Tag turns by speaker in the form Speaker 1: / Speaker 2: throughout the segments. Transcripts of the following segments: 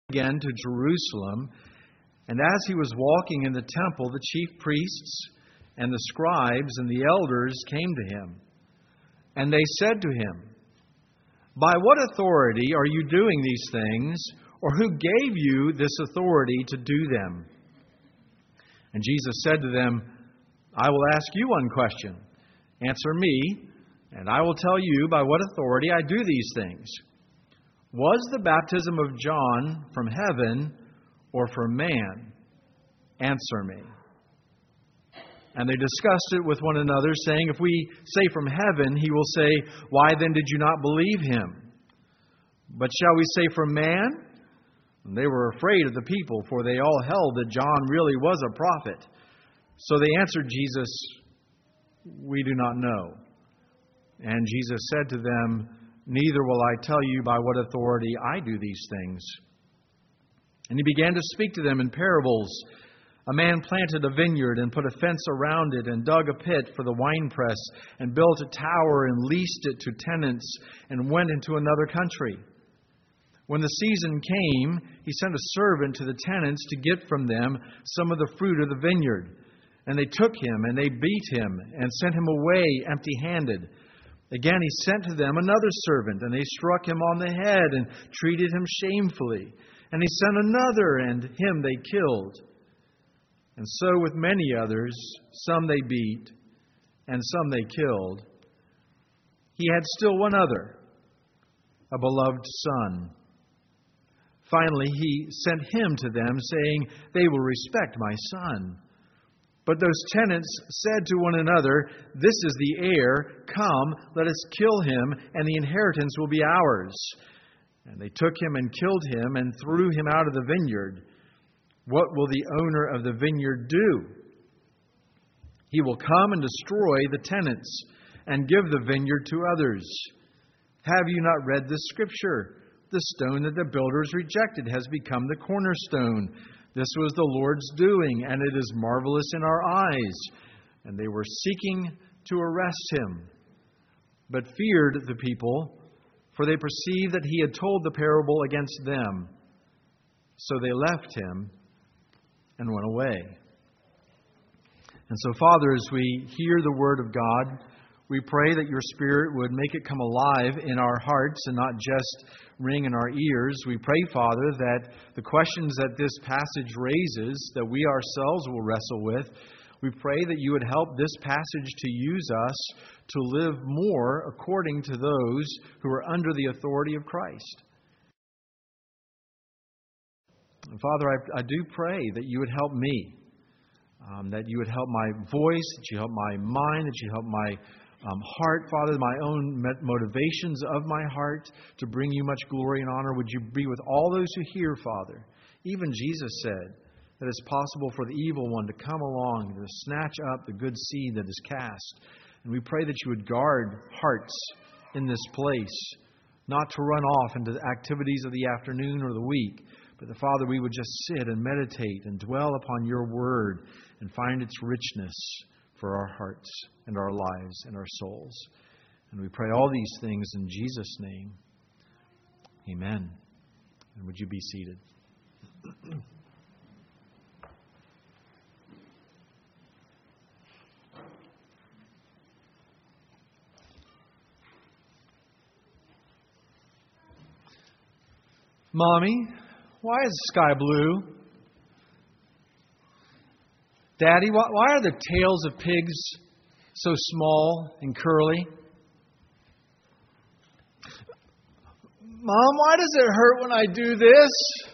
Speaker 1: again to Jerusalem, and as he was walking in the temple, the chief priests and the scribes and the elders came to him. And they said to him, "By what authority are you doing these things, or who gave you this authority to do them?" And Jesus said to them, "I will ask you one question. Answer me, and I will tell you by what authority I do these things. Was the baptism of John from heaven or from man? Answer me." And they discussed it with one another, saying, "If we say from heaven, he will say, 'Why then did you not believe him?' But shall we say from man?" And they were afraid of the people, for they all held that John really was a prophet. So they answered Jesus, "We do not know." And Jesus said to them, "Neither will I tell you by what authority I do these things." And he began to speak to them in parables. A man planted a vineyard and put a fence around it and dug a pit for the winepress and built a tower and leased it to tenants and went into another country. When the season came, he sent a servant to the tenants to get from them some of the fruit of the vineyard. And they took him and they beat him and sent him away empty-handed. Again, he sent to them another servant, and they struck him on the head and treated him shamefully. And he sent another, and him they killed. And so with many others, some they beat, and some they killed. He had still one other, a beloved son. Finally, he sent him to them, saying, "They will respect my son." But those tenants said to one another, "This is the heir. Come, let us kill him, and the inheritance will be ours." And they took him and killed him and threw him out of the vineyard. What will the owner of the vineyard do? He will come and destroy the tenants and give the vineyard to others. Have you not read this scripture? The stone that the builders rejected has become the cornerstone. This was the Lord's doing, and it is marvelous in our eyes. And they were seeking to arrest him, but feared the people, for they perceived that he had told the parable against them. So they left him and went away. And so, Father, as we hear the word of God, we pray that your Spirit would make it come alive in our hearts and not just ring in our ears. We pray, Father, that the questions that this passage raises, that we ourselves will wrestle with, we pray that you would help this passage to use us to live more according to those who are under the authority of Christ. And Father, I do pray that you would help me, that you would help my voice, that you help my mind, that you help my heart, Father, my own motivations of my heart to bring you much glory and honor. Would you be with all those who hear, Father? Even Jesus said that it's possible for the evil one to come along to snatch up the good seed that is cast. And we pray that you would guard hearts in this place, not to run off into the activities of the afternoon or the week, but that, Father, we would just sit and meditate and dwell upon your word and find its richness for our hearts and our lives and our souls. And we pray all these things in Jesus' name. Amen. And would you be seated? Mommy, why is the sky blue? Daddy, why are the tails of pigs so small and curly? Mom, why does it hurt when I do this?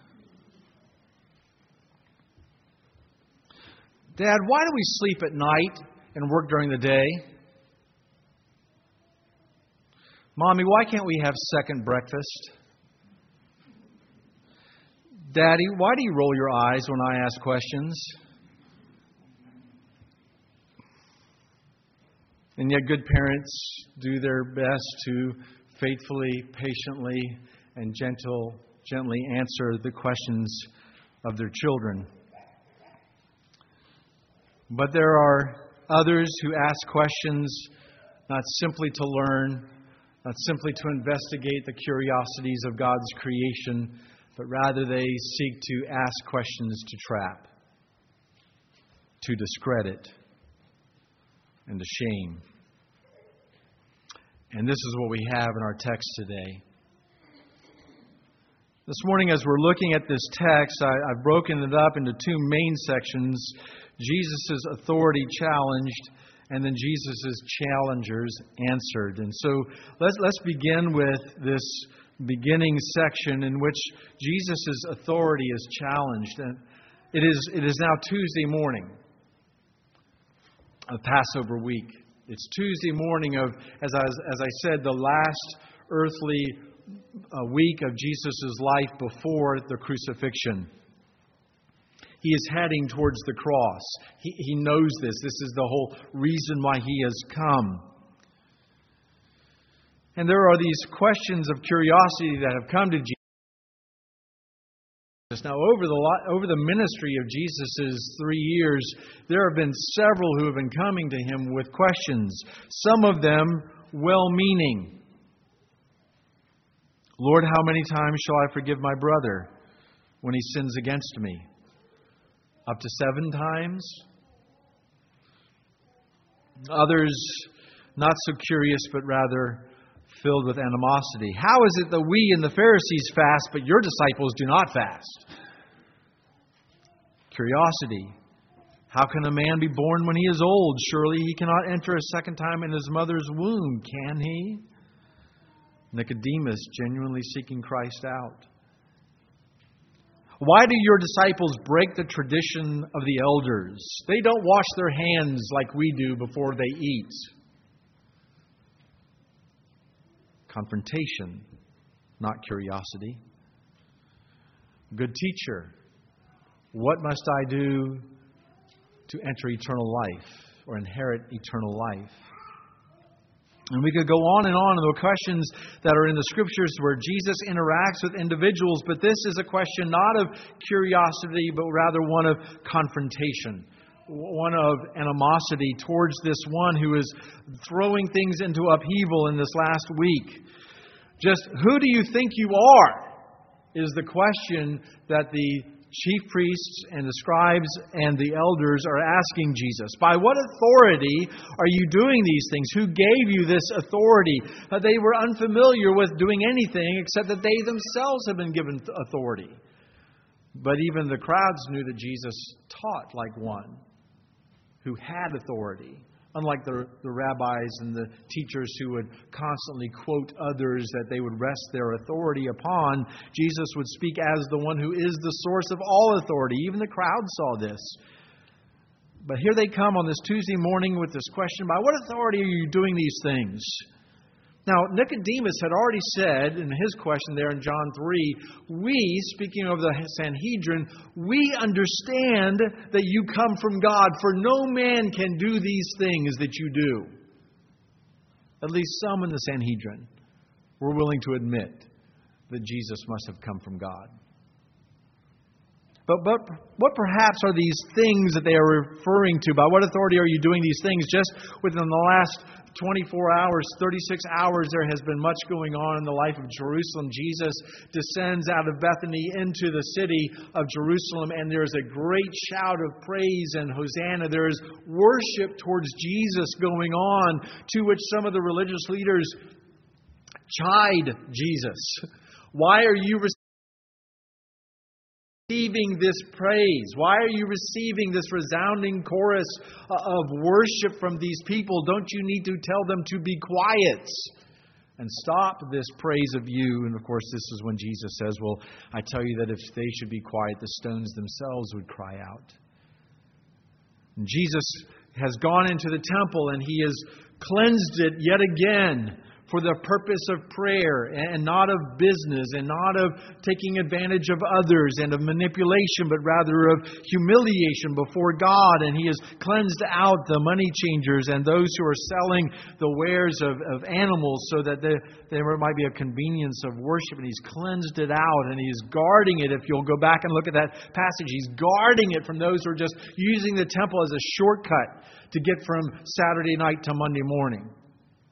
Speaker 1: Dad, why do we sleep at night and work during the day? Mommy, why can't we have second breakfast? Daddy, why do you roll your eyes when I ask questions? And yet good parents do their best to faithfully, patiently, and gently answer the questions of their children. But there are others who ask questions not simply to learn, not simply to investigate the curiosities of God's creation, but rather they seek to ask questions to trap, to discredit, and to shame. And this is what we have in our text today. This morning, as we're looking at this text, I've broken it up into two main sections: Jesus' authority challenged, and then Jesus' challengers answered. And so let's begin with this beginning section in which Jesus' authority is challenged. And it is now Tuesday morning of Passover week. It's Tuesday morning of, as I said, the last earthly week of Jesus' life before the crucifixion. He is heading towards the cross. He knows this. This is the whole reason why He has come. And there are these questions of curiosity that have come to Jesus. Now, over the ministry of Jesus' 3 years, there have been several who have been coming to Him with questions, some of them well-meaning. Lord, how many times shall I forgive my brother when he sins against me? Up to 7 times? Others, not so curious, but rather filled with animosity. How is it that we and the Pharisees fast, but your disciples do not fast? Curiosity. How can a man be born when he is old? Surely he cannot enter a second time in his mother's womb, can he? Nicodemus, genuinely seeking Christ out. Why do your disciples break the tradition of the elders? They don't wash their hands like we do before they eat. Confrontation, not curiosity. Good teacher, what must I do to enter eternal life or inherit eternal life? And we could go on and on in the questions that are in the Scriptures where Jesus interacts with individuals, but this is a question not of curiosity, but rather one of confrontation, one of animosity towards this one who is throwing things into upheaval in this last week. Just who do you think you are is the question that the chief priests and the scribes and the elders are asking Jesus. By what authority are you doing these things? Who gave you this authority? They were unfamiliar with doing anything except that they themselves have been given authority. But even the crowds knew that Jesus taught like one who had authority. Unlike the rabbis and the teachers who would constantly quote others that they would rest their authority upon, Jesus would speak as the one who is the source of all authority. Even the crowd saw this. But here they come on this Tuesday morning with this question, by what authority are you doing these things? Now, Nicodemus had already said in his question there in John 3, we, speaking of the Sanhedrin, we understand that you come from God, for no man can do these things that you do. At least some in the Sanhedrin were willing to admit that Jesus must have come from God. But what perhaps are these things that they are referring to? By what authority are you doing these things? Just within the last 24 hours, 36 hours, there has been much going on in the life of Jerusalem. Jesus descends out of Bethany into the city of Jerusalem, and there is a great shout of praise and Hosanna. There is worship towards Jesus going on, to which some of the religious leaders chide Jesus. Why are you receiving this praise? Why are you receiving this resounding chorus of worship from these people? Don't you need to tell them to be quiet and stop this praise of you? And of course, this is when Jesus says, well, I tell you that if they should be quiet, the stones themselves would cry out. And Jesus has gone into the temple and He has cleansed it yet again for the purpose of prayer and not of business and not of taking advantage of others and of manipulation, but rather of humiliation before God. And He has cleansed out the money changers and those who are selling the wares of animals so that there might be a convenience of worship. And He's cleansed it out and He's guarding it. If you'll go back and look at that passage, He's guarding it from those who are just using the temple as a shortcut to get from Saturday night to Monday morning.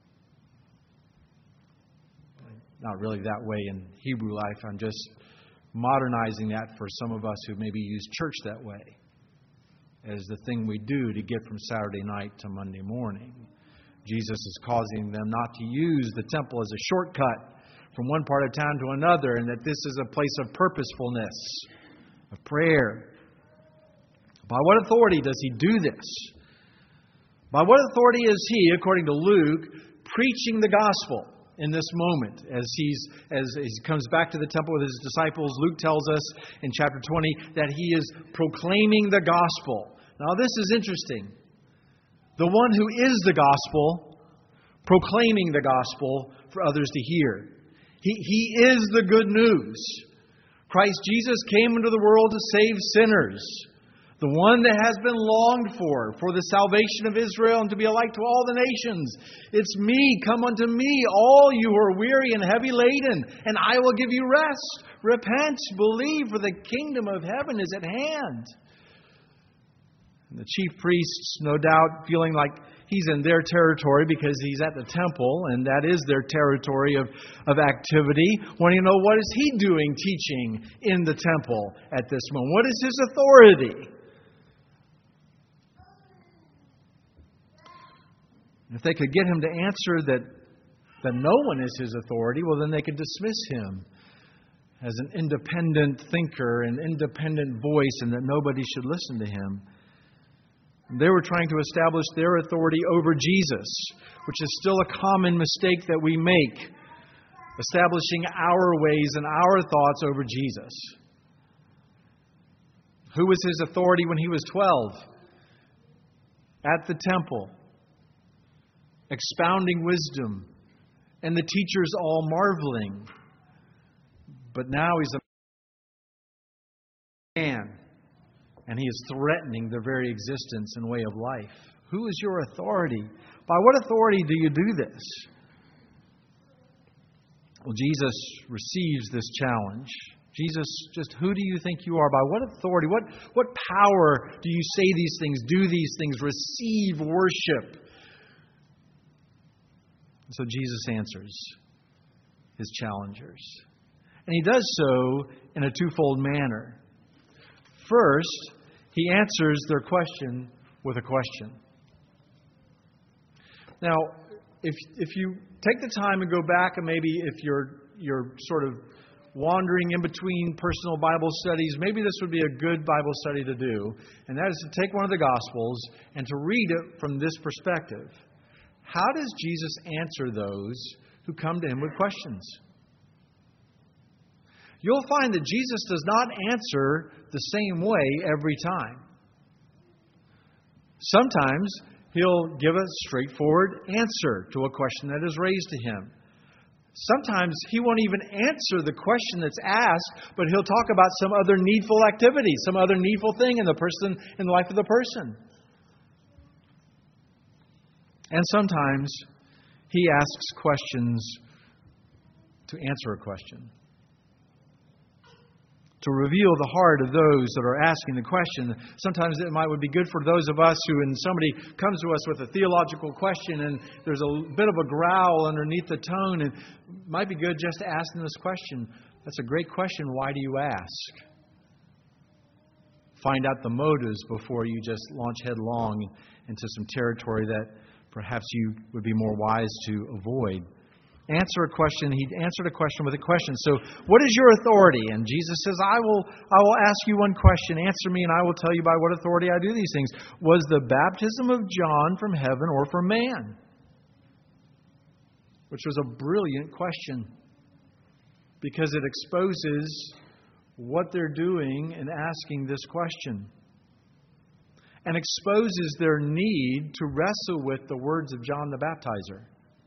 Speaker 1: Not really that way in Hebrew life. I'm just modernizing that for some of us who maybe use church that way, as the thing we do to get from Saturday night to Monday morning. Jesus is causing them not to use the temple as a shortcut from one part of town to another, and that this is a place of purposefulness, of prayer. By what authority does He do this? By what authority is He, according to Luke, preaching the gospel in this moment as he comes back to the temple with His disciples? Luke tells us in chapter 20 that He is proclaiming the gospel. Now this is interesting. The one who is the gospel, proclaiming the gospel for others to hear. He is the good news. Christ Jesus came into the world to save sinners. The one that has been longed for the salvation of Israel and to be a light to all the nations. It's me. Come unto me, all you who are weary and heavy laden, and I will give you rest. Repent, believe, for the kingdom of heaven is at hand. And the chief priests, no doubt, feeling like He's in their territory because He's at the temple, and that is their territory of activity, wanting to know, what is He doing teaching in the temple at this moment? What is His authority? If they could get Him to answer that no one is His authority, well, then they could dismiss Him as an independent thinker, an independent voice, and that nobody should listen to Him. They were trying to establish their authority over Jesus, which is still a common mistake that we make, establishing our ways and our thoughts over Jesus. Who was His authority when He was 12? At the temple, expounding wisdom, and the teachers all marveling. But now He's a man, and He is threatening their very existence and way of life. Who is your authority? By what authority do you do this? Well, Jesus receives this challenge. Jesus, just who do you think you are? By what authority? What power do you say these things, do these things, receive worship? So Jesus answers His challengers. And He does so in a twofold manner. First, He answers their question with a question. Now, if you take the time and go back, and maybe if you're sort of wandering in between personal Bible studies, maybe this would be a good Bible study to do. And that is to take one of the Gospels and to read it from this perspective. How does Jesus answer those who come to Him with questions? You'll find that Jesus does not answer the same way every time. Sometimes He'll give a straightforward answer to a question that is raised to Him. Sometimes He won't even answer the question that's asked, but He'll talk about some other needful activity, some other needful thing in the life of the person. And sometimes He asks questions to answer a question, to reveal the heart of those that are asking the question. Sometimes it would be good for those of us who, when somebody comes to us with a theological question and there's a bit of a growl underneath the tone, and it might be good just to ask them this question. That's a great question. Why do you ask? Find out the motives before you just launch headlong into some territory that perhaps you would be more wise to avoid. Answer a question. He answered a question with a question. So, what is your authority? And Jesus says, I will ask you one question. Answer me, and I will tell you by what authority I do these things. Was the baptism of John from heaven or from man? Which was a brilliant question, because it exposes what they're doing in asking this question, and exposes their need to wrestle with the words of John the Baptizer.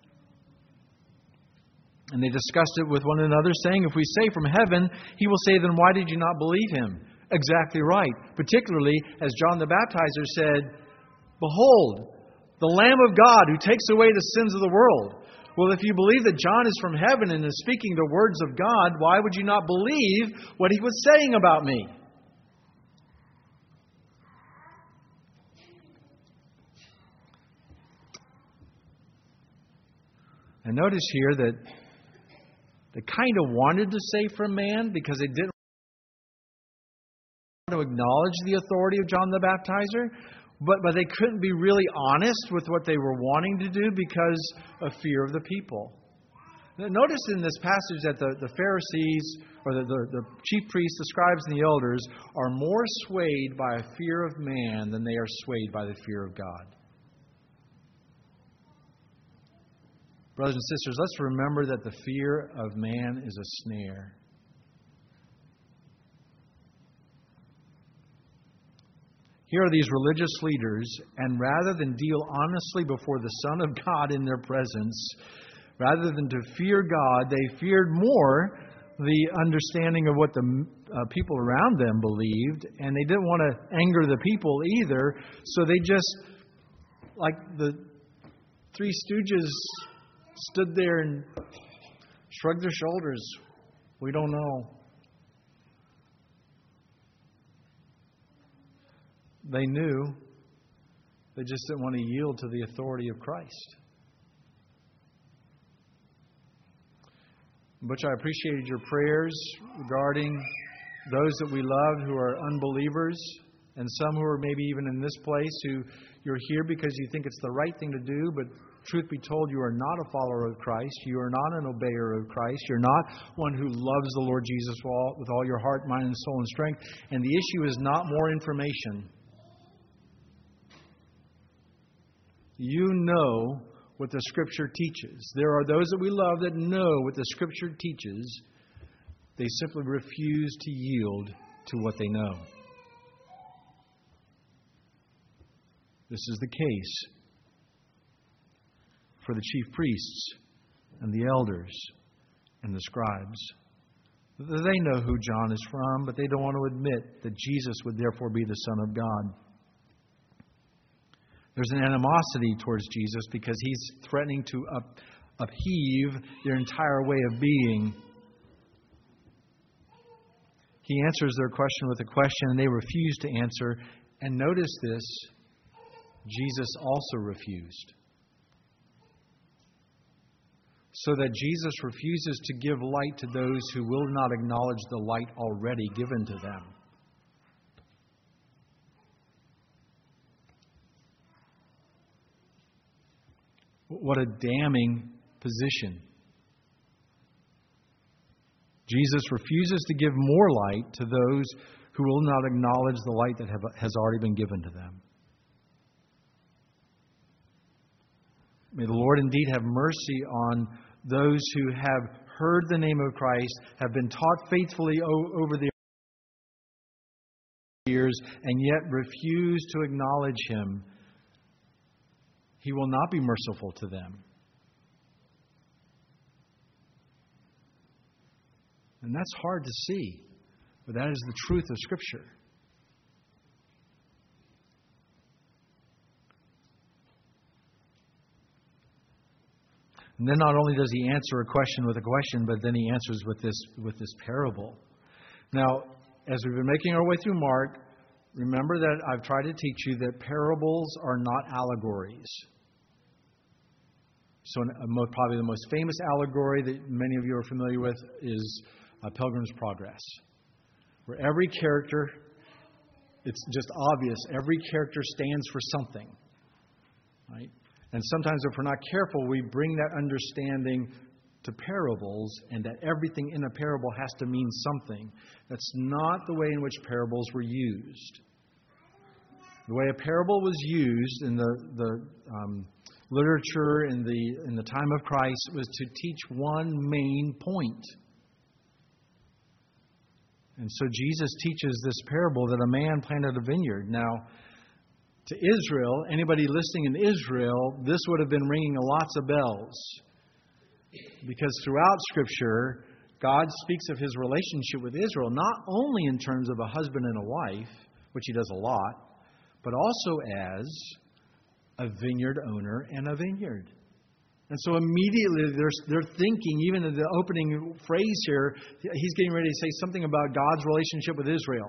Speaker 1: And they discussed it with one another, saying, if we say from heaven, he will say, then why did you not believe him? Exactly right. Particularly as John the Baptizer said, behold, the Lamb of God who takes away the sins of the world. Well, if you believe that John is from heaven and is speaking the words of God, why would you not believe what he was saying about me? And notice here that they kind of wanted to say from man because they didn't to acknowledge the authority of John the Baptizer, but they couldn't be really honest with what they were wanting to do because of fear of the people. Notice in this passage that the Pharisees, or the chief priests, the scribes, and the elders are more swayed by a fear of man than they are swayed by the fear of God. Brothers and sisters, let's remember that the fear of man is a snare. Here are these religious leaders, and rather than deal honestly before the Son of God in their presence, rather than to fear God, they feared more the understanding of what the people around them believed, and they didn't want to anger the people either, so they just, like the Three Stooges, stood there and shrugged their shoulders. We don't know. They knew. They just didn't want to yield to the authority of Christ. Butch, I appreciated your prayers regarding those that we love who are unbelievers, and some who are maybe even in this place who you're here because you think it's the right thing to do, but truth be told, you are not a follower of Christ. You are not an obeyer of Christ. You're not one who loves the Lord Jesus with all your heart, mind, and soul and strength. And the issue is not more information. You know what the Scripture teaches. There are those that we love that know what the Scripture teaches. They simply refuse to yield to what they know. This is the case for the chief priests and the elders and the scribes. They know who John is from, but they don't want to admit that Jesus would therefore be the Son of God. There's an animosity towards Jesus because he's threatening to upheave their entire way of being. He answers their question with a question, and they refuse to answer. And notice this, Jesus also refused. So that Jesus refuses to give light to those who will not acknowledge the light already given to them. What a damning position. Jesus refuses to give more light to those who will not acknowledge the light that has already been given to them. May the Lord indeed have mercy on those who have heard the name of Christ, have been taught faithfully over the years, and yet refuse to acknowledge Him. He will not be merciful to them. And that's hard to see, but that is the truth of Scripture. And then not only does he answer a question with a question, but then he answers with this parable. Now, as we've been making our way through Mark, remember that I've tried to teach you that parables are not allegories. So probably the most famous allegory that many of you are familiar with is Pilgrim's Progress, where every character, it's just obvious, every character stands for something, right? And sometimes if we're not careful, we bring that understanding to parables, and that everything in a parable has to mean something. That's not the way in which parables were used. The way a parable was used in the literature in the time of Christ was to teach one main point. And so Jesus teaches this parable that a man planted a vineyard. Now, to Israel, anybody listening in Israel, this would have been ringing lots of bells. Because throughout Scripture, God speaks of His relationship with Israel, not only in terms of a husband and a wife, which He does a lot, but also as a vineyard owner and a vineyard. And so immediately they're thinking, even in the opening phrase here, he's getting ready to say something about God's relationship with Israel.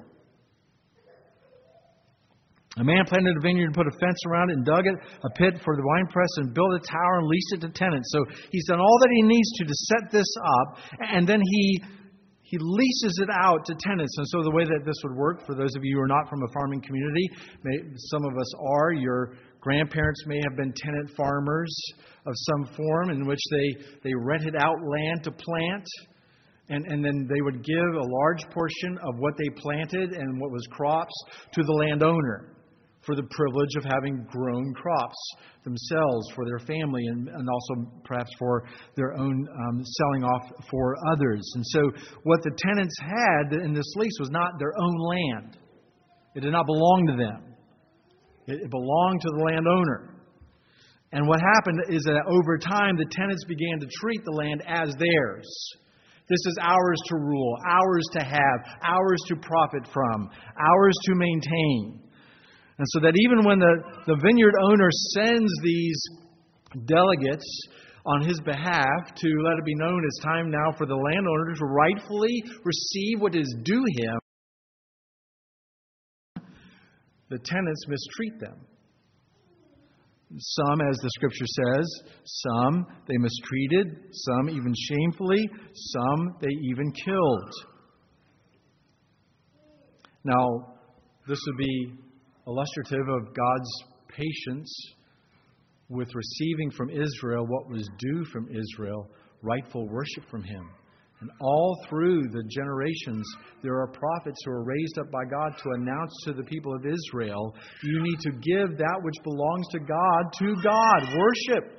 Speaker 1: A man planted a vineyard and put a fence around it and dug it, a pit for the winepress, and built a tower and leased it to tenants. So he's done all that he needs to set this up. And then he he leases it out to tenants. And so the way that this would work, for those of you who are not from a farming community, some of us are, your grandparents may have been tenant farmers of some form in which they rented out land to plant. And then they would give a large portion of what they planted and what was crops to the landowner for the privilege of having grown crops themselves for their family and also perhaps for their own selling off for others. And so what the tenants had in this lease was not their own land. It did not belong to them. It belonged to the landowner. And what happened is that over time the tenants began to treat the land as theirs. This is ours to rule, ours to have, ours to profit from, ours to maintain. And so that even when the vineyard owner sends these delegates on his behalf to let it be known it's time now for the landowner to rightfully receive what is due him, the tenants mistreat them. Some, as the Scripture says, some they mistreated, some even shamefully, some they even killed. Now, this would be illustrative of God's patience with receiving from Israel what was due from Israel, rightful worship from Him. And all through the generations, there are prophets who are raised up by God to announce to the people of Israel, you need to give that which belongs to God, worship.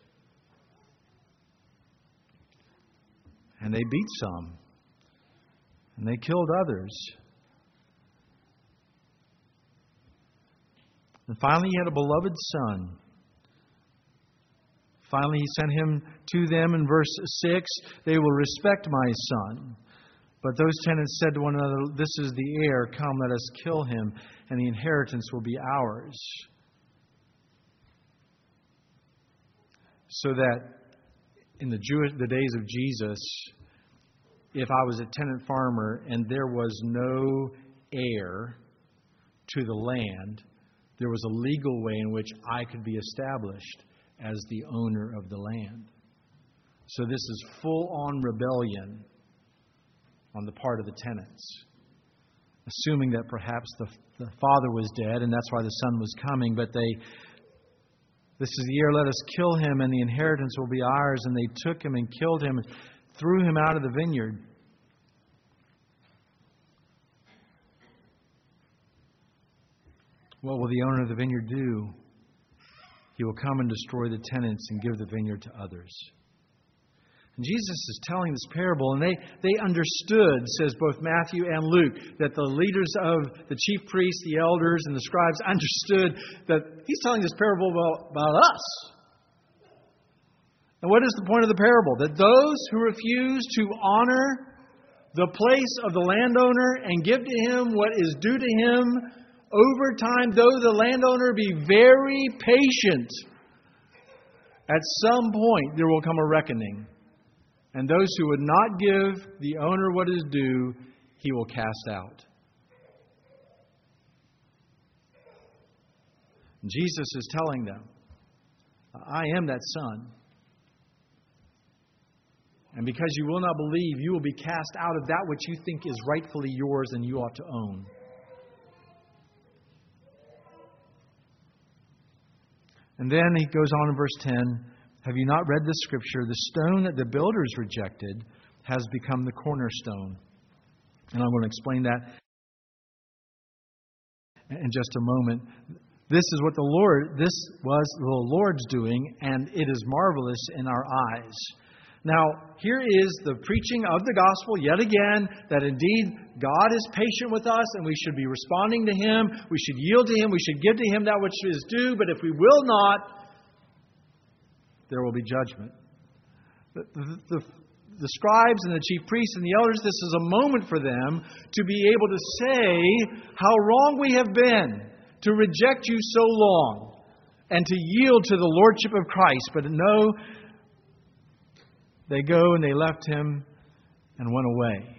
Speaker 1: And they beat some, and they killed others. And finally, he had a beloved son. Finally, he sent him to them in verse 6. They will respect my son. But those tenants said to one another, this is the heir. Come, let us kill him, and the inheritance will be ours. So that in the days of Jesus, if I was a tenant farmer and there was no heir to the land, there was a legal way in which I could be established as the owner of the land. So this is full-on rebellion on the part of the tenants, assuming that perhaps the father was dead and that's why the son was coming. But this is the heir, let us kill him and the inheritance will be ours. And they took him and killed him and threw him out of the vineyard. What will the owner of the vineyard do? He will come and destroy the tenants and give the vineyard to others. And Jesus is telling this parable, and they understood, says both Matthew and Luke, that the leaders of the chief priests, the elders, and the scribes understood that he's telling this parable about us. And what is the point of the parable? That those who refuse to honor the place of the landowner and give to him what is due to him, over time, though the landowner be very patient, at some point there will come a reckoning. And those who would not give the owner what is due, he will cast out. And Jesus is telling them, I am that son. And because you will not believe, you will be cast out of that which you think is rightfully yours and you ought to own. And then he goes on in verse 10, have you not read the Scripture? The stone that the builders rejected has become the cornerstone. And I'm going to explain that in just a moment. This was the Lord's doing, and it is marvelous in our eyes. Now, here is the preaching of the gospel yet again, that indeed God is patient with us and we should be responding to Him. We should yield to Him. We should give to Him that which is due. But if we will not, there will be judgment. The scribes and the chief priests and the elders, this is a moment for them to be able to say how wrong we have been to reject you so long and to yield to the lordship of Christ. But no, they go and they left Him and went away.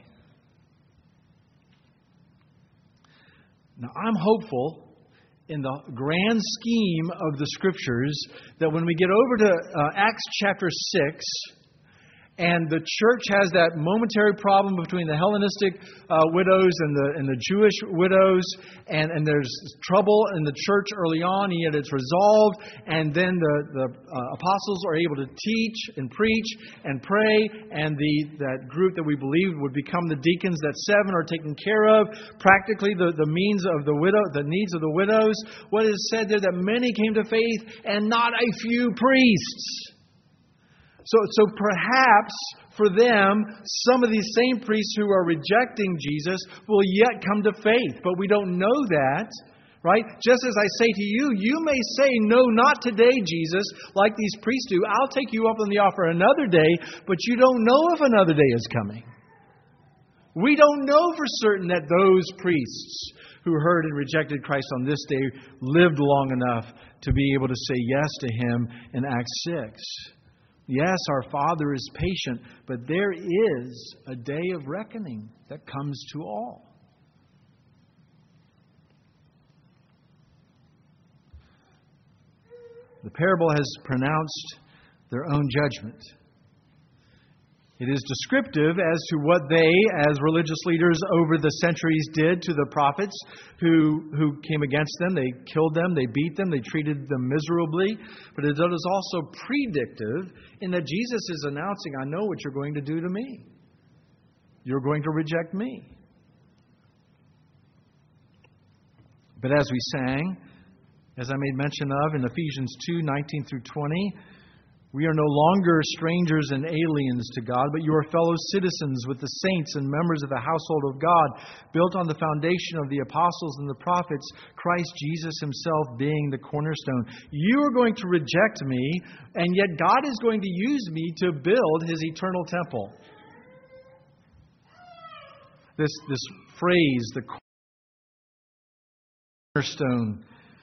Speaker 1: Now, I'm hopeful in the grand scheme of the Scriptures that when we get over to Acts chapter 6 And the church has that momentary problem between the Hellenistic widows and the Jewish widows. And there's trouble in the church early on, and yet it's resolved. And then the apostles are able to teach and preach and pray. And that group that we believe would become the deacons, that 7 are taken care of. Practically the needs of the widows. What is said there, that many came to faith and not a few priests. So perhaps for them, some of these same priests who are rejecting Jesus will yet come to faith. But we don't know that, right? Just as I say to you, you may say, no, not today, Jesus, like these priests do. I'll take you up on the offer another day, but you don't know if another day is coming. We don't know for certain that those priests who heard and rejected Christ on this day lived long enough to be able to say yes to Him in Acts 6. Yes, our Father is patient, but there is a day of reckoning that comes to all. The parable has pronounced their own judgment. It is descriptive as to what they, as religious leaders over the centuries, did to the prophets who came against them. They killed them, they beat them, they treated them miserably. But it is also predictive in that Jesus is announcing, I know what you're going to do to me. You're going to reject me. But as we sang, as I made mention of in Ephesians 2:19 through 20, we are no longer strangers and aliens to God, but you are fellow citizens with the saints and members of the household of God, built on the foundation of the apostles and the prophets, Christ Jesus Himself being the cornerstone. You are going to reject me, and yet God is going to use me to build His eternal temple. This phrase, the cornerstone,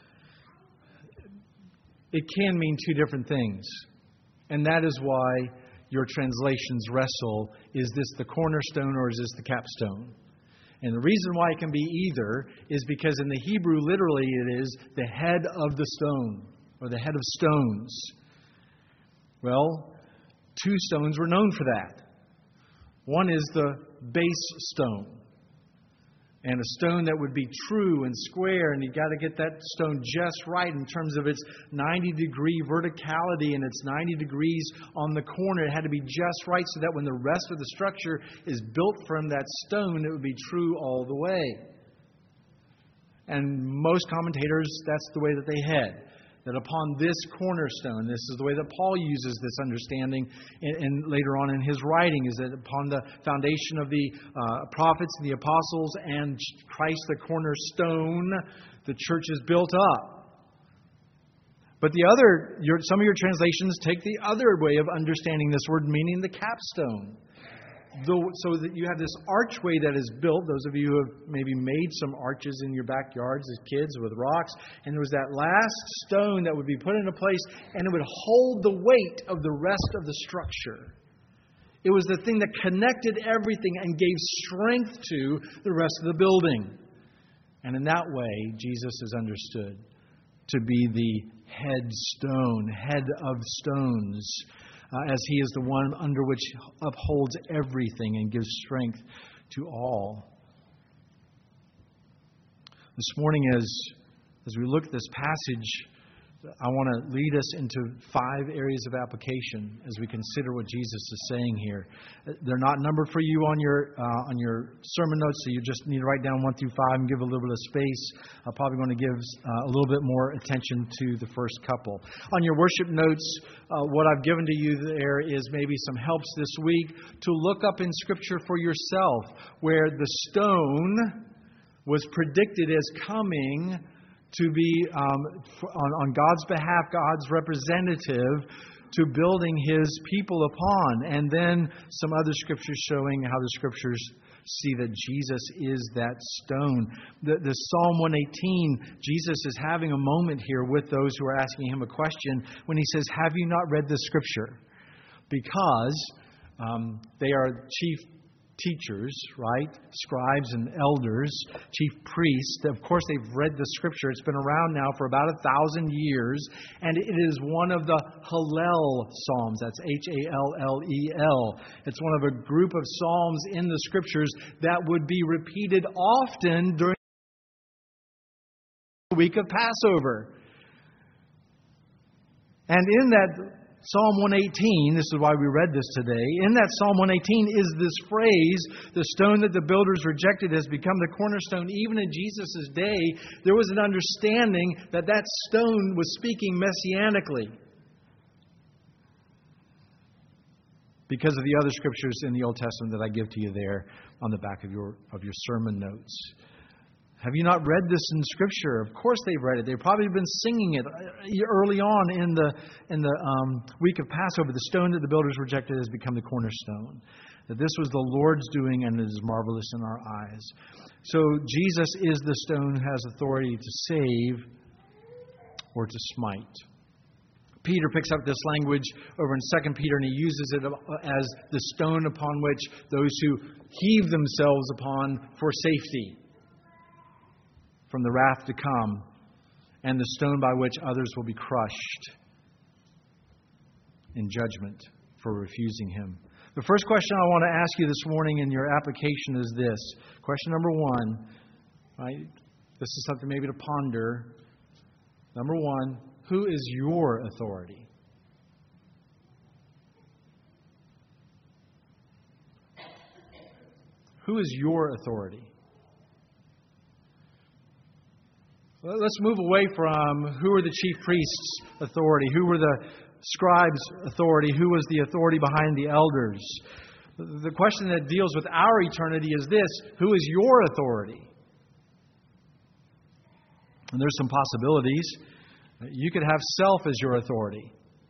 Speaker 1: it can mean two different things. And that is why your translations wrestle. Is this the cornerstone or is this the capstone? And the reason why it can be either is because in the Hebrew, literally, it is the head of the stone or the head of stones. Well, 2 stones were known for that. One is the base stone. And a stone that would be true and square, and you've got to get that stone just right in terms of its 90-degree verticality and its 90 degrees on the corner. It had to be just right so that when the rest of the structure is built from that stone, it would be true all the way. And most commentators, that's the way that they head. That upon this cornerstone, this is the way that Paul uses this understanding and later on in his writing, is that upon the foundation of the prophets and the apostles and Christ the cornerstone, the church is built up. But some of your translations take the other way of understanding this word, meaning the capstone. So that you have this archway that is built. Those of you who have maybe made some arches in your backyards as kids with rocks. And there was that last stone that would be put into place, and it would hold the weight of the rest of the structure. It was the thing that connected everything and gave strength to the rest of the building. And in that way, Jesus is understood to be the head of stones. As He is the one under which upholds everything and gives strength to all. This morning, as we look at this passage, I want to lead us into 5 areas of application as we consider what Jesus is saying here. They're not numbered for you on your sermon notes, so you just need to write down 1 through 5 and give a little bit of space. I'm probably going to give a little bit more attention to the first couple. On your worship notes, what I've given to you there is maybe some helps this week to look up in Scripture for yourself where the stone was predicted as coming to be, on God's behalf, God's representative to building His people upon. And then some other Scriptures showing how the Scriptures see that Jesus is that stone. The Psalm 118, Jesus is having a moment here with those who are asking Him a question when He says, have you not read this Scripture? Because they are chief teachers, right? Scribes and elders, chief priests. Of course, they've read the Scripture. It's been around now for about 1,000 years, and it is one of the Hallel Psalms. That's Hallel. It's one of a group of psalms in the Scriptures that would be repeated often during the week of Passover. And in that Psalm 118, this is why we read this today, in that Psalm 118 is this phrase, the stone that the builders rejected has become the cornerstone. Even in Jesus' day, there was an understanding that that stone was speaking messianically. Because of the other scriptures in the Old Testament that I give to you there on the back of your sermon notes. Have you not read this in Scripture? Of course they've read it. They've probably been singing it early on in the week of Passover. The stone that the builders rejected has become the cornerstone. That this was the Lord's doing, and it is marvelous in our eyes. So Jesus is the stone who has authority to save or to smite. Peter picks up this language over in 2 Peter, and he uses it as the stone upon which those who heave themselves upon for safety from the wrath to come, and the stone by which others will be crushed in judgment for refusing Him. The first question I want to ask you this morning in your application is this. Question number one, right? This is something maybe to ponder. Number one, who is your authority? Who is your authority? Let's move away from who are the chief priests' authority, who were the scribes' authority, who was the authority behind the elders. The question that deals with our eternity is this: who is your authority? And there's some possibilities. You could have self as your authority.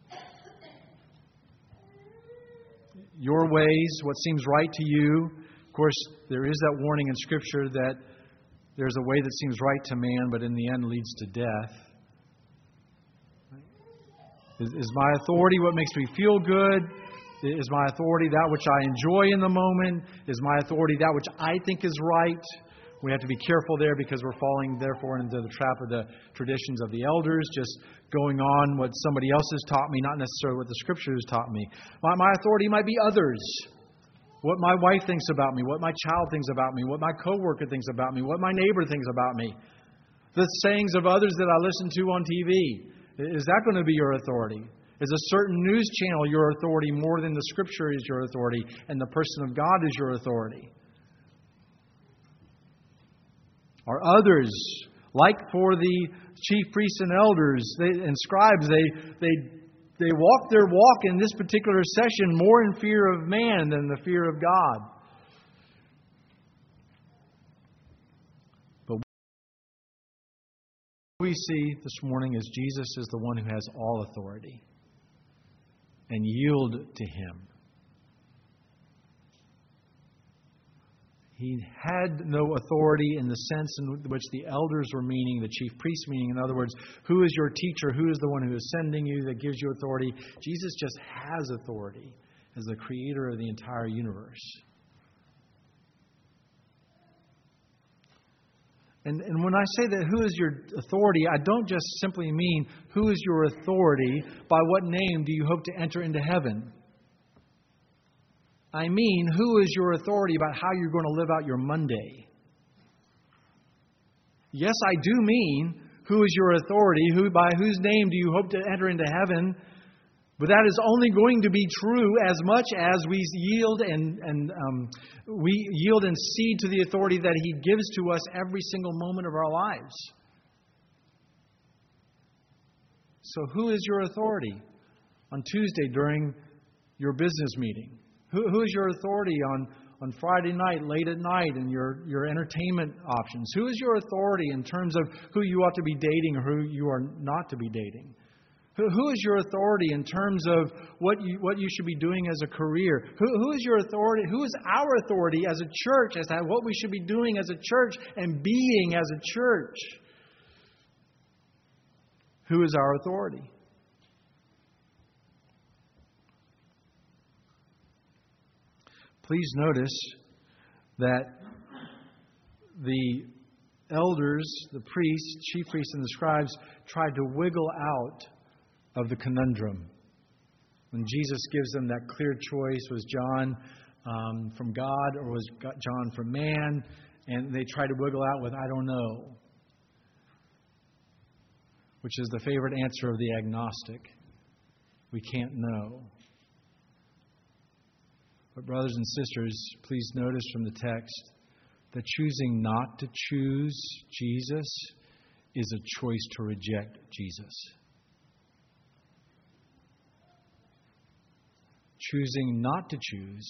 Speaker 1: Your ways, what seems right to you. Of course, there is that warning in Scripture that there's a way that seems right to man, but in the end leads to death. Is my authority what makes me feel good? Is my authority that which I enjoy in the moment? Is my authority that which I think is right? We have to be careful there because we're falling, therefore, into the trap of the traditions of the elders, just going on what somebody else has taught me, not necessarily what the Scripture has taught me. My authority might be others. What my wife thinks about me, what my child thinks about me, what my coworker thinks about me, what my neighbor thinks about me. The sayings of others that I listen to on TV. Is that going to be your authority? Is a certain news channel your authority more than the Scripture is your authority and the person of God is your authority? Are others, like for the chief priests and elders and scribes, they walk their walk in this particular session more in fear of man than the fear of God? But what we see this morning is Jesus is the one who has all authority, and yield to Him. He had no authority in the sense in which the elders were meaning, the chief priests meaning. In other words, who is your teacher? Who is the one who is sending you, that gives you authority? Jesus just has authority as the creator of the entire universe. And when I say that who is your authority, I don't just simply mean who is your authority, by what name do you hope to enter into heaven? I mean, who is your authority about how you're going to live out your Monday? Yes, I do mean, who is your authority? By whose name do you hope to enter into heaven? But that is only going to be true as much as we yield and cede to the authority that He gives to us every single moment of our lives. So, who is your authority on Tuesday during your business meeting? Who is your authority on Friday night, late at night, and your entertainment options? Who is your authority in terms of who you ought to be dating or who you are not to be dating? Who is your authority in terms of what you should be doing as a career? Who is your authority? Who is our authority as a church as to what we should be doing as a church and being as a church? Who is our authority? Please notice that the elders, the priests, chief priests, and the scribes tried to wiggle out of the conundrum. When Jesus gives them that clear choice, was John from God or was John from man? And they try to wiggle out with, I don't know, which is the favorite answer of the agnostic. We can't know. But brothers and sisters, please notice from the text that choosing not to choose Jesus is a choice to reject Jesus. Choosing not to choose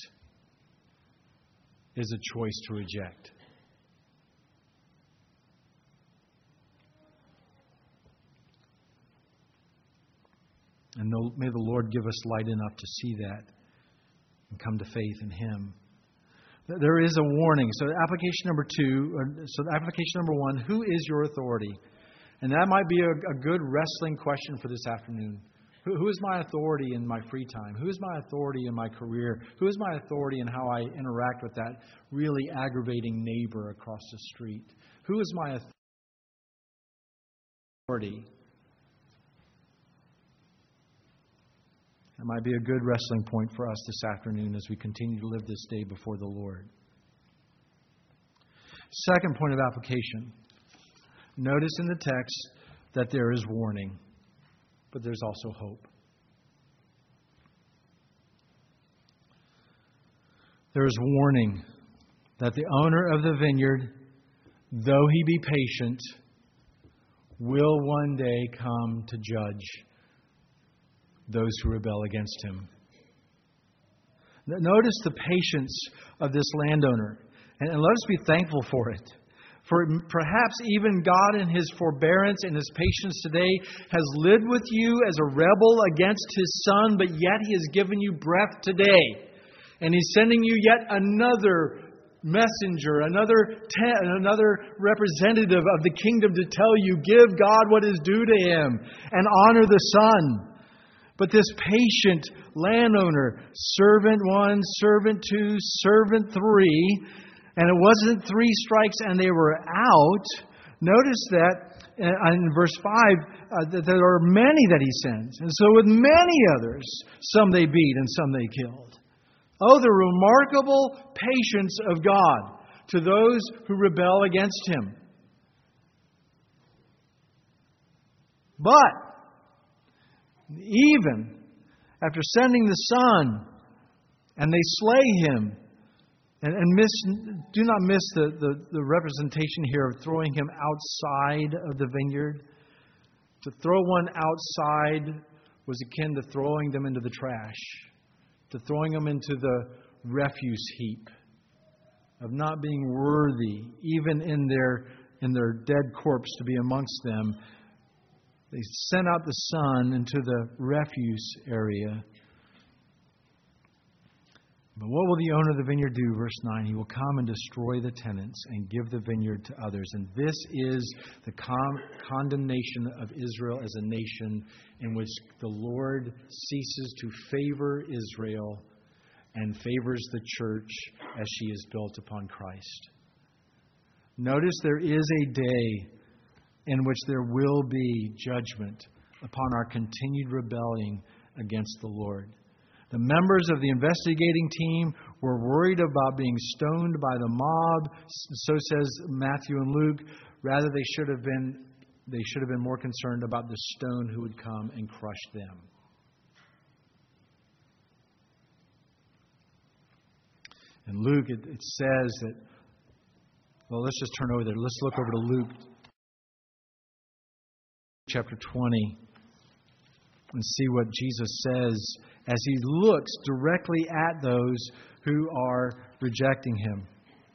Speaker 1: is a choice to reject. And may the Lord give us light enough to see that and come to faith in Him. There is a warning. So application number 1, who is your authority? And that might be a good wrestling question for this afternoon. Who is my authority in my free time? Who is my authority in my career? Who is my authority in how I interact with that really aggravating neighbor across the street? Who is my authority? That might be a good wrestling point for us this afternoon as we continue to live this day before the Lord. Second point of application. Notice in the text that there is warning, but there's also hope. There is warning that the owner of the vineyard, though he be patient, will one day come to judge those who rebel against Him. Notice the patience of this landowner, and let us be thankful for it. For perhaps even God in His forbearance and His patience today has lived with you as a rebel against His Son, but yet He has given you breath today. And He's sending you yet another messenger, another representative of the kingdom to tell you, give God what is due to Him and honor the Son. But this patient landowner, servant 1, servant 2, servant 3, and it wasn't 3 strikes and they were out. Notice that in verse 5, that there are many that He sends. And so with many others, some they beat and some they killed. Oh, the remarkable patience of God to those who rebel against Him. But even after sending the Son, and they slay Him, do not miss the representation here of throwing Him outside of the vineyard. To throw one outside was akin to throwing them into the trash, to throwing them into the refuse heap, of not being worthy, even in their dead corpse, to be amongst them. They sent out the Son into the refuse area. But what will the owner of the vineyard do? Verse 9, He will come and destroy the tenants and give the vineyard to others. And this is the condemnation of Israel as a nation, in which the Lord ceases to favor Israel and favors the church as she is built upon Christ. Notice there is a day in which there will be judgment upon our continued rebelling against the Lord. The members of the investigating team were worried about being stoned by the mob, so says Matthew and Luke. Rather, they should have been more concerned about the stone who would come and crush them. In Luke, it says that, well, let's just turn over there. Let's look over to Luke chapter 20 and see what Jesus says as He looks directly at those who are rejecting Him.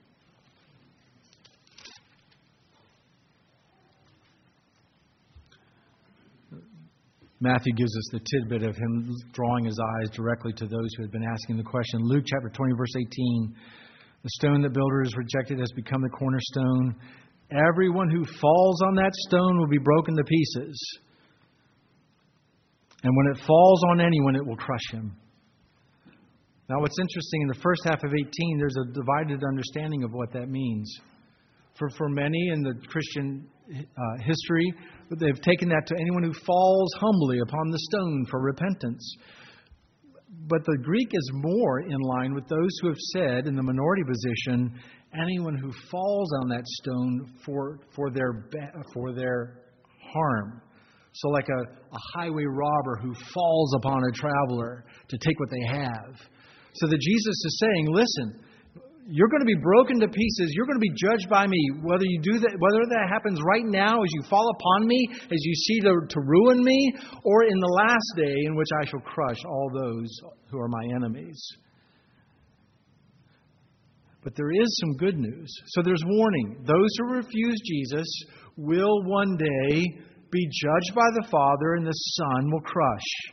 Speaker 1: Matthew gives us the tidbit of Him drawing His eyes directly to those who had been asking the question. Luke chapter 20, verse 18, the stone that builders rejected has become the cornerstone. Everyone who falls on that stone will be broken to pieces. And when it falls on anyone, it will crush him. Now, what's interesting, in the first half of 18, there's a divided understanding of what that means. For many in the Christian history, they've taken that to anyone who falls humbly upon the stone for repentance. But the Greek is more in line with those who have said, in the minority position, anyone who falls on that stone for their harm. So like a highway robber who falls upon a traveler to take what they have. So that Jesus is saying, listen, you're going to be broken to pieces. You're going to be judged by me. Whether you do that, whether that happens right now as you fall upon me, as you see to ruin me, or in the last day in which I shall crush all those who are my enemies. But there is some good news. So there's warning. Those who refuse Jesus will one day be judged by the Father, and the Son will crush.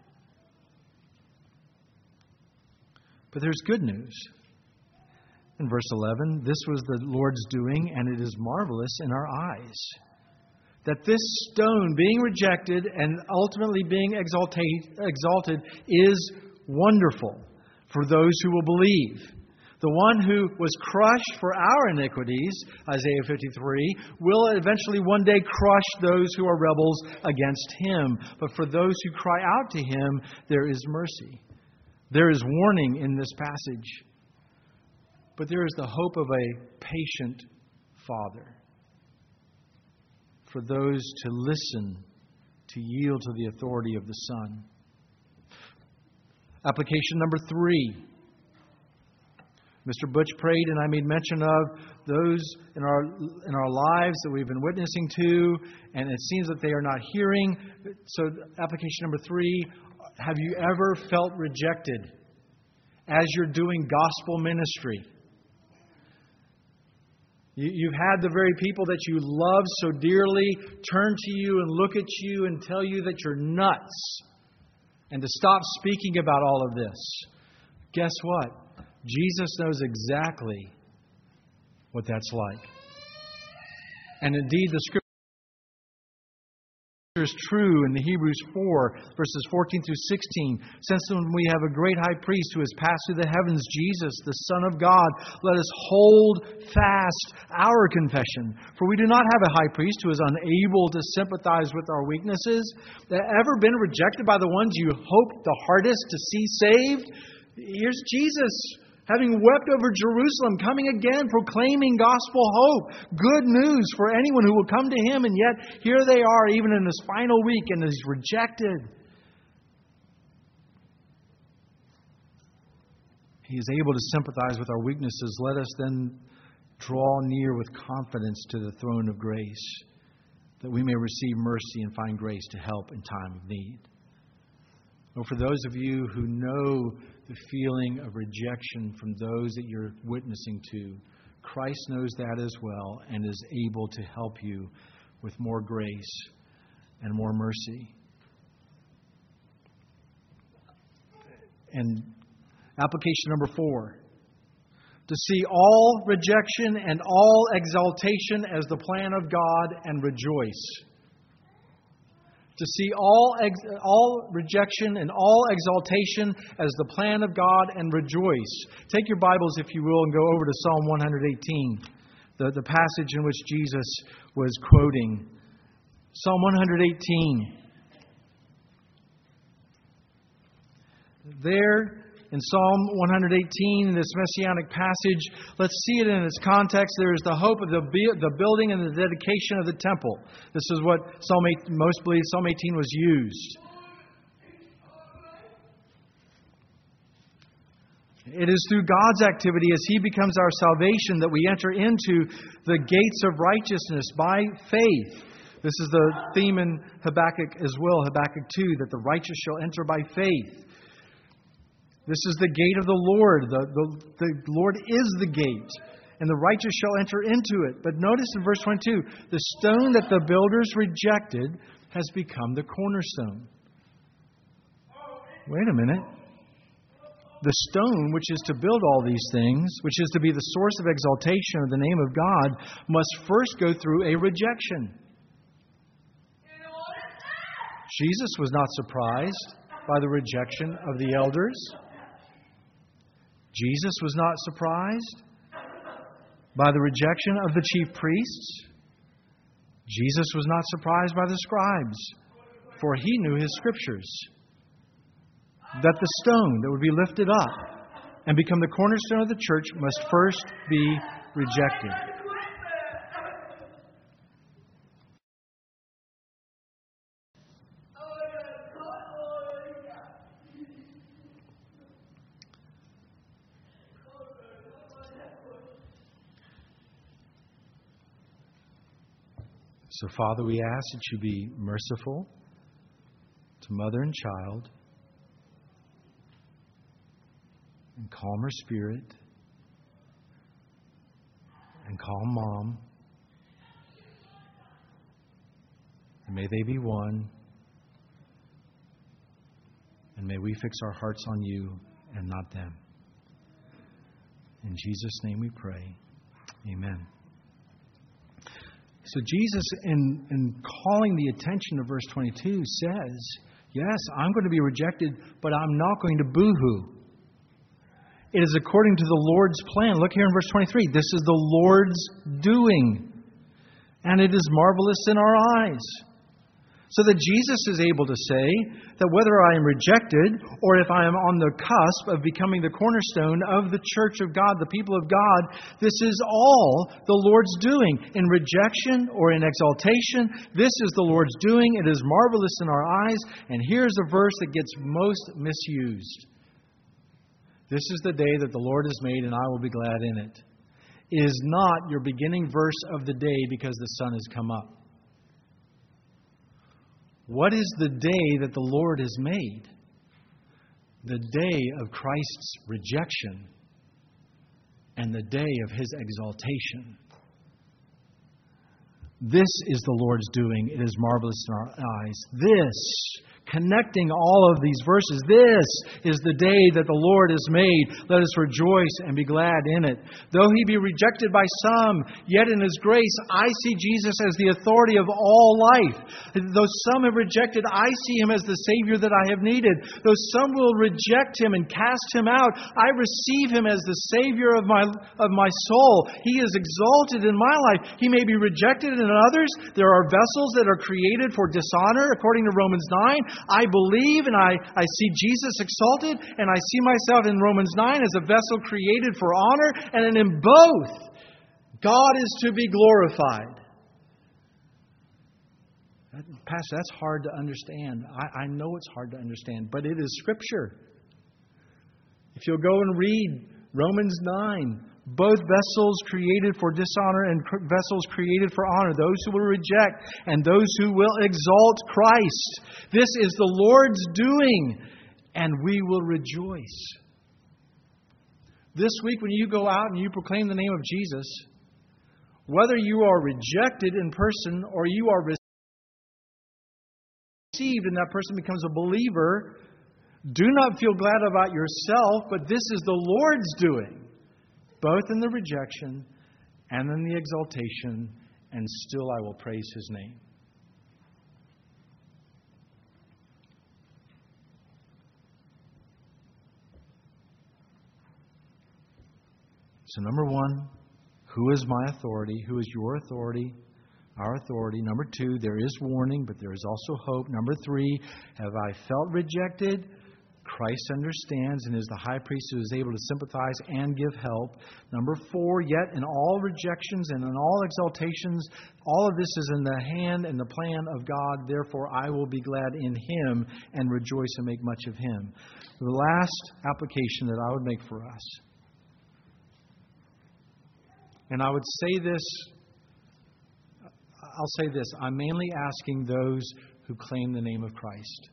Speaker 1: But there's good news. In verse 11, this was the Lord's doing, and it is marvelous in our eyes. That this stone being rejected and ultimately being exalted is wonderful for those who will believe. The one who was crushed for our iniquities, Isaiah 53, will eventually one day crush those who are rebels against Him. But for those who cry out to Him, there is mercy. There is warning in this passage. But there is the hope of a patient Father for those to listen, to yield to the authority of the Son. Application number 3. Mr. Butch prayed, and I made mention of those in our lives that we've been witnessing to, and it seems that they are not hearing. So application number 3, have you ever felt rejected as you're doing gospel ministry? You've had the very people that you love so dearly turn to you and look at you and tell you that you're nuts and to stop speaking about all of this. Guess what? Jesus knows exactly what that's like. And indeed, the Scripture is true in the Hebrews 4, verses 14 through 16. Since when we have a great high priest who has passed through the heavens, Jesus, the Son of God, let us hold fast our confession. For we do not have a high priest who is unable to sympathize with our weaknesses. Ever been rejected by the ones you hoped the hardest to see saved? Here's Jesus, having wept over Jerusalem, coming again, proclaiming gospel hope, good news for anyone who will come to Him, and yet here they are, even in His final week, and He's rejected. He is able to sympathize with our weaknesses. Let us then draw near with confidence to the throne of grace, that we may receive mercy and find grace to help in time of need. Or for those of you who know the feeling of rejection from those that you're witnessing to, Christ knows that as well and is able to help you with more grace and more mercy. And application number 4, to see all rejection and all exaltation as the plan of God and rejoice. To see all rejection and all exaltation as the plan of God and rejoice. Take your Bibles, if you will, and go over to Psalm 118, the passage in which Jesus was quoting. Psalm 118. There, in Psalm 118, this messianic passage, let's see it in its context. There is the hope of the building and the dedication of the temple. This is what most believe Psalm 18 was used. It is through God's activity as He becomes our salvation that we enter into the gates of righteousness by faith. This is the theme in Habakkuk as well, Habakkuk 2, that the righteous shall enter by faith. This is the gate of the Lord. The Lord is the gate, and the righteous shall enter into it. But notice in verse 22, the stone that the builders rejected has become the cornerstone. Wait a minute. The stone, which is to build all these things, which is to be the source of exaltation of the name of God, must first go through a rejection. Jesus was not surprised by the rejection of the elders. Jesus was not surprised by the rejection of the chief priests. Jesus was not surprised by the scribes, for he knew his Scriptures, that the stone that would be lifted up and become the cornerstone of the church must first be rejected. So, Father, we ask that you be merciful to mother and child, and calm her spirit, and calm Mom. And may they be one. And may we fix our hearts on you and not them. In Jesus' name we pray. Amen. So Jesus, in calling the attention of verse 22, says, yes, I'm going to be rejected, but I'm not going to boo-hoo. It is according to the Lord's plan. Look here in verse 23. This is the Lord's doing, and it is marvelous in our eyes. So that Jesus is able to say that whether I am rejected or if I am on the cusp of becoming the cornerstone of the church of God, the people of God, this is all the Lord's doing. In rejection or in exaltation, this is the Lord's doing. It is marvelous in our eyes. And here's a verse that gets most misused. This is the day that the Lord has made, and I will be glad in it. It is not your beginning verse of the day because the sun has come up. What is the day that the Lord has made? The day of Christ's rejection and the day of His exaltation. This is the Lord's doing. It is marvelous in our eyes. This, connecting all of these verses, this is the day that the Lord has made. Let us rejoice and be glad in it. Though He be rejected by some, yet in His grace I see Jesus as the authority of all life. Though some have rejected, I see Him as the Savior that I have needed. Though some will reject Him and cast Him out, I receive Him as the Savior of my soul. He is exalted in my life. He may be rejected in others. There are vessels that are created for dishonor, according to Romans 9. I believe and I see Jesus exalted, and I see myself in Romans 9 as a vessel created for honor, and in both, God is to be glorified. Pastor, that's hard to understand. I know it's hard to understand, but it is Scripture. If you'll go and read Romans 9, both vessels created for dishonor and vessels created for honor, those who will reject and those who will exalt Christ. This is the Lord's doing, and we will rejoice. This week when you go out and you proclaim the name of Jesus, whether you are rejected in person or you are received and that person becomes a believer, do not feel glad about yourself, but this is the Lord's doing. Both in the rejection and in the exaltation, and still I will praise His name. So number one, who is my authority? Who is your authority? Our authority. Number two, there is warning, but there is also hope. Number three, have I felt rejected? Christ understands and is the high priest who is able to sympathize and give help. Number four, yet in all rejections and in all exaltations, all of this is in the hand and the plan of God. Therefore, I will be glad in Him and rejoice and make much of Him. The last application that I would make for us, and I would say this, I'll say this, I'm mainly asking those who claim the name of Christ.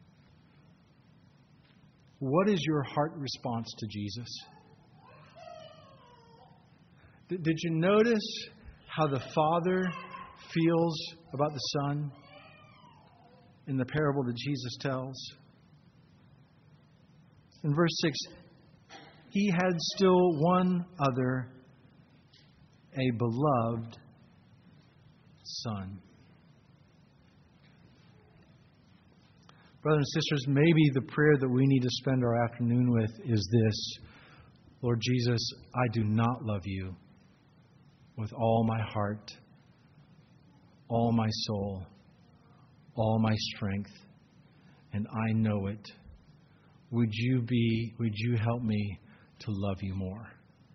Speaker 1: What is your heart response to Jesus? Did you notice how the Father feels about the Son in the parable that Jesus tells? In verse 6, He had still one other, a beloved Son. Brothers and sisters, maybe the prayer that we need to spend our afternoon with is this: Lord Jesus, I do not love you with all my heart, all my soul, all my strength, and I know it. Would you help me to love you more?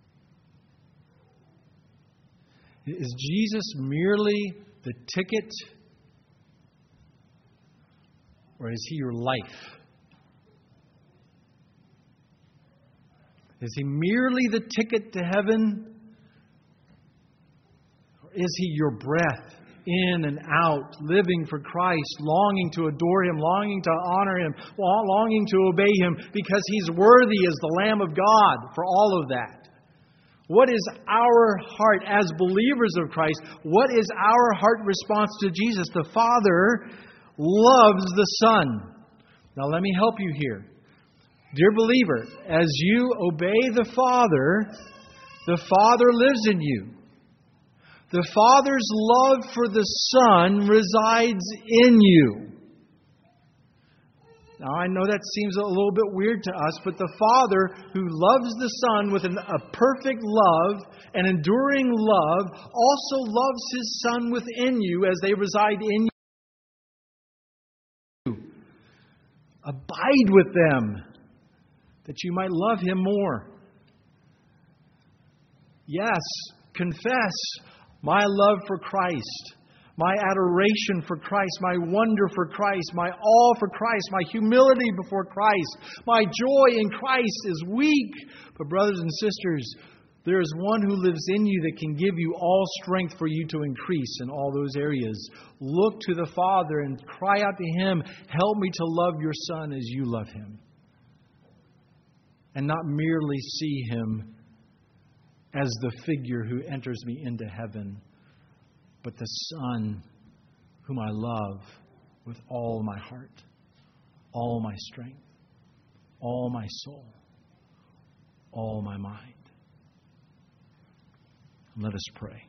Speaker 1: Is Jesus merely the ticket, or is He your life? Is He merely the ticket to heaven? Or is He your breath in and out, living for Christ, longing to adore Him, longing to honor Him, longing to obey Him because He's worthy as the Lamb of God for all of that? What is our heart as believers of Christ? What is our heart response to Jesus? The Father loves the Son. Now let me help you here. Dear believer, as you obey the Father lives in you. The Father's love for the Son resides in you. Now, I know that seems a little bit weird to us, but the Father who loves the Son with a perfect love, an enduring love, also loves His Son within you as they reside in you. Abide with them, that you might love Him more. Yes, confess my love for Christ, my adoration for Christ, my wonder for Christ, my awe for Christ, my humility before Christ, my joy in Christ is weak. But brothers and sisters, there is one who lives in you that can give you all strength for you to increase in all those areas. Look to the Father and cry out to Him, help me to love your Son as you love Him. And not merely see Him as the figure who enters me into heaven, but the Son whom I love with all my heart, all my strength, all my soul, all my mind. Let us pray.